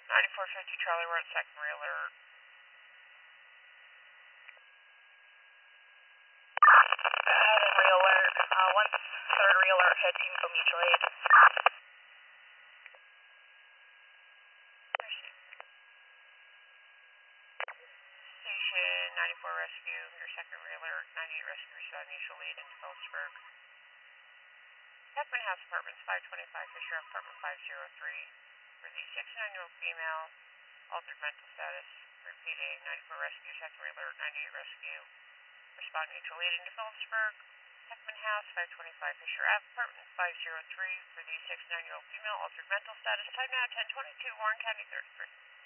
9450 Charlie, we're at second alert. Alert. Once third alert, head team go mutual aid. Station 94 rescue, your second alert, 98 rescue, respond mutual aid into Phillipsburg. Heckman House Apartments 525, Fisher Apartment 503. For the 69-year-old female, altered mental status. Repeating, 94 rescue, second alert, 98 rescue. Respond mutual aid into Phillipsburg. Heckman House 525, Fisher Apartment 503. For the 69-year-old female, altered mental status. Time now 10:22, Warren County 33.